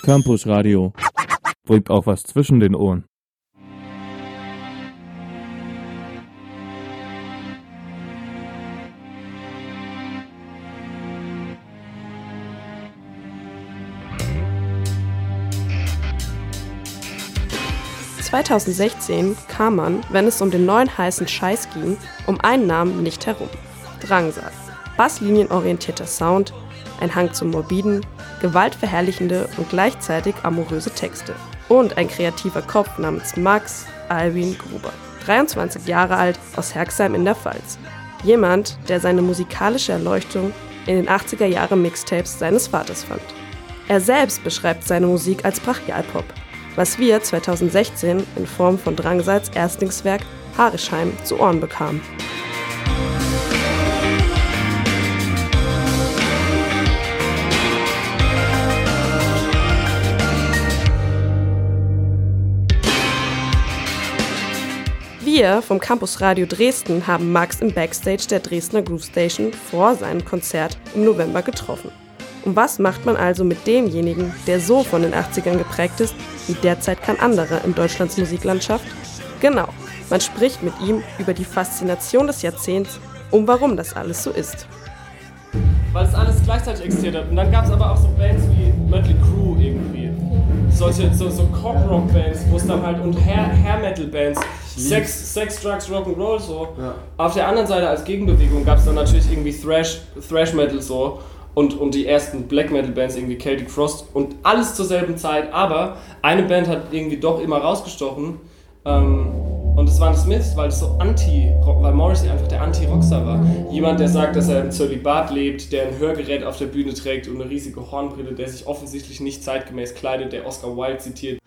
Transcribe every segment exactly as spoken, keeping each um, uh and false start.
Campus Radio. Bringt auch was zwischen den Ohren. zweitausendsechzehn kam man, wenn es um den neuen heißen Scheiß ging, um einen Namen nicht herum. Drangsal. Basslinienorientierter Sound, ein Hang zum Morbiden, gewaltverherrlichende und gleichzeitig amoröse Texte. Und ein kreativer Kopf namens Max Alvin Gruber. dreiundzwanzig Jahre alt, aus Herxheim in der Pfalz. Jemand, der seine musikalische Erleuchtung in den achtziger Jahre Mixtapes seines Vaters fand. Er selbst beschreibt seine Musik als Brachialpop, was wir zweitausendsechzehn in Form von Drangsals Erstlingswerk Harischheim zu Ohren bekamen. Wir vom Campus Radio Dresden haben Max im Backstage der Dresdner Groove Station vor seinem Konzert im November getroffen. Und was macht man also mit demjenigen, der so von den achtzigern geprägt ist, wie derzeit kein anderer in Deutschlands Musiklandschaft? Genau, man spricht mit ihm über die Faszination des Jahrzehnts und warum das alles so ist. Weil es alles gleichzeitig existiert hat. Und dann gab es aber auch so Bands wie Mötley Crüe irgendwie. Solche, so, so Cock-Rock-Bands, wo es dann halt, und Hair-Metal-Bands, Sex, Sex, Drugs, Rock'n'Roll so. Ja. Auf der anderen Seite als Gegenbewegung gab es dann natürlich irgendwie Thrash, Thrash-Metal so. Und, und die ersten Black Metal Bands, irgendwie Celtic Frost und alles zur selben Zeit, aber eine Band hat irgendwie doch immer rausgestochen ähm, und das waren die Smiths, weil es so anti-Rock, weil Morrissey einfach der Anti-Rockstar war. Jemand, der sagt, dass er im Zölibat lebt, der ein Hörgerät auf der Bühne trägt und eine riesige Hornbrille, der sich offensichtlich nicht zeitgemäß kleidet, der Oscar Wilde zitiert.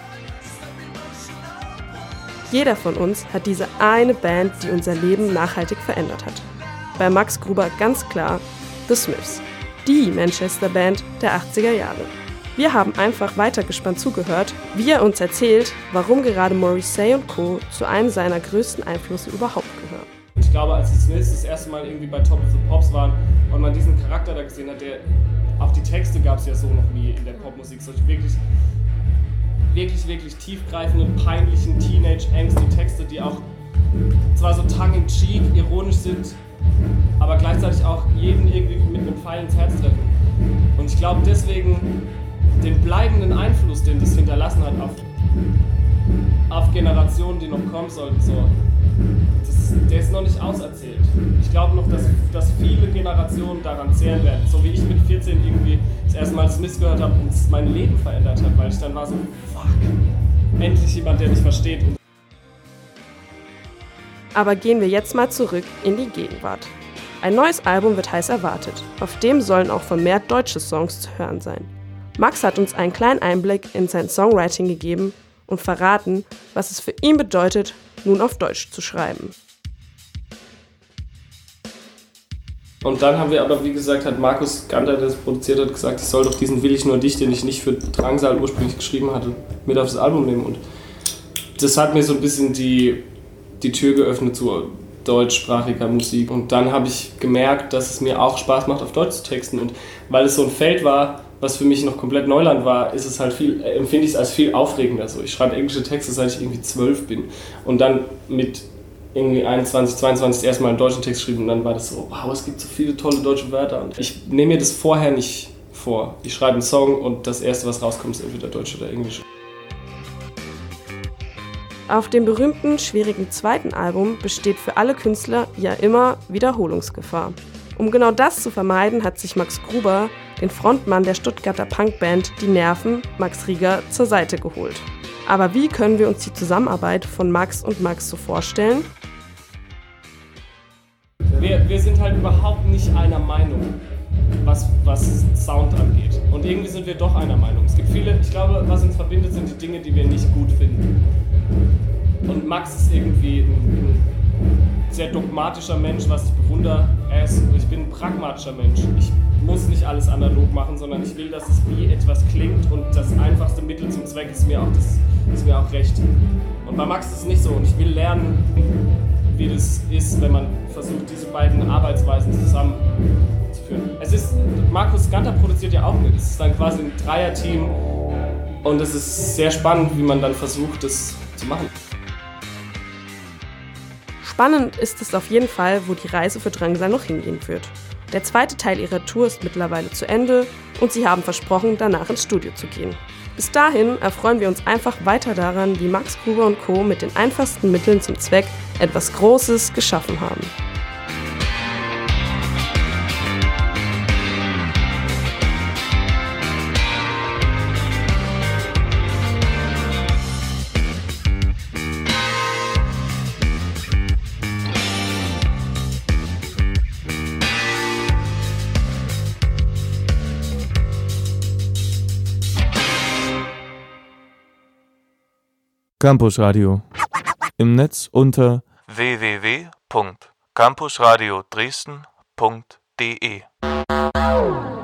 Jeder von uns hat diese eine Band, die unser Leben nachhaltig verändert hat. Bei Max Gruber ganz klar The Smiths. Die Manchester-Band der achtziger Jahre. Wir haben einfach weitergespannt zugehört, wie er uns erzählt, warum gerade Morrissey und Co. zu einem seiner größten Einflüsse überhaupt gehören. Ich glaube, als die Smiths das erste Mal irgendwie bei Top of the Pops waren und man diesen Charakter da gesehen hat, der, auch die Texte gab es ja so noch nie in der Popmusik, solche wirklich, wirklich, wirklich tiefgreifenden, peinlichen Teenage-Angst-Texte, die auch zwar so tongue-in-cheek, ironisch sind, aber gleichzeitig auch jeden irgendwie mit einem Pfeil ins Herz treffen. Und ich glaube deswegen den bleibenden Einfluss, den das hinterlassen hat auf, auf Generationen, die noch kommen sollten, so, das, der ist noch nicht auserzählt. Ich glaube noch, dass, dass viele Generationen daran zehren werden. So wie ich mit vierzehn irgendwie das erste Mal Smith gehört habe und es mein Leben verändert hat, weil ich dann war so, fuck, endlich jemand, der mich versteht. Aber gehen wir jetzt mal zurück in die Gegenwart. Ein neues Album wird heiß erwartet. Auf dem sollen auch vermehrt deutsche Songs zu hören sein. Max hat uns einen kleinen Einblick in sein Songwriting gegeben und verraten, was es für ihn bedeutet, nun auf Deutsch zu schreiben. Und dann haben wir aber, wie gesagt, hat Markus Ganter, der das produziert hat, gesagt, ich soll doch diesen Will ich nur dich, den ich nicht für Drangsal ursprünglich geschrieben hatte, mit auf das Album nehmen. Und das hat mir so ein bisschen die die Tür geöffnet zu deutschsprachiger Musik. Und dann habe ich gemerkt, dass es mir auch Spaß macht, auf Deutsch zu texten. Und weil es so ein Feld war, was für mich noch komplett Neuland war, ist es halt viel, empfinde ich es als viel aufregender. So, ich schreibe englische Texte, seit ich irgendwie zwölf bin. Und dann mit irgendwie einundzwanzig, zweiundzwanzig das erste Mal einen deutschen Text geschrieben. Und dann war das so, wow, es gibt so viele tolle deutsche Wörter. Und ich nehme mir das vorher nicht vor. Ich schreibe einen Song und das Erste, was rauskommt, ist entweder Deutsch oder Englisch. Auf dem berühmten, schwierigen zweiten Album besteht für alle Künstler ja immer Wiederholungsgefahr. Um genau das zu vermeiden, hat sich Max Gruber, den Frontmann der Stuttgarter Punkband Die Nerven, Max Rieger, zur Seite geholt. Aber wie können wir uns die Zusammenarbeit von Max und Max so vorstellen? Wir, wir sind halt überhaupt nicht einer Meinung, was, was Sound angeht. Und irgendwie sind wir doch einer Meinung. Es gibt viele, ich glaube, was uns verbindet, sind die Dinge, die wir nicht gut finden. Und Max ist irgendwie ein, ein sehr dogmatischer Mensch, was ich bewundere. Er ist, ich bin ein pragmatischer Mensch. Ich muss nicht alles analog machen, sondern ich will, dass es wie etwas klingt und das einfachste Mittel zum Zweck ist mir auch, das, ist mir auch recht. Und bei Max ist es nicht so und ich will lernen, wie das ist, wenn man versucht, diese beiden Arbeitsweisen zusammenzuführen. durchführen. Es ist, Markus Ganter produziert ja auch mit, es ist dann quasi ein Dreierteam und es ist sehr spannend, wie man dann versucht, das zu machen. Spannend ist es auf jeden Fall, wo die Reise für Drangsal noch hingehen wird. Der zweite Teil ihrer Tour ist mittlerweile zu Ende und sie haben versprochen, danach ins Studio zu gehen. Bis dahin erfreuen wir uns einfach weiter daran, wie Max Gruber und Co. mit den einfachsten Mitteln zum Zweck etwas Großes geschaffen haben. Campus Radio. Im Netz unter w w w punkt campusradio dresden punkt d e.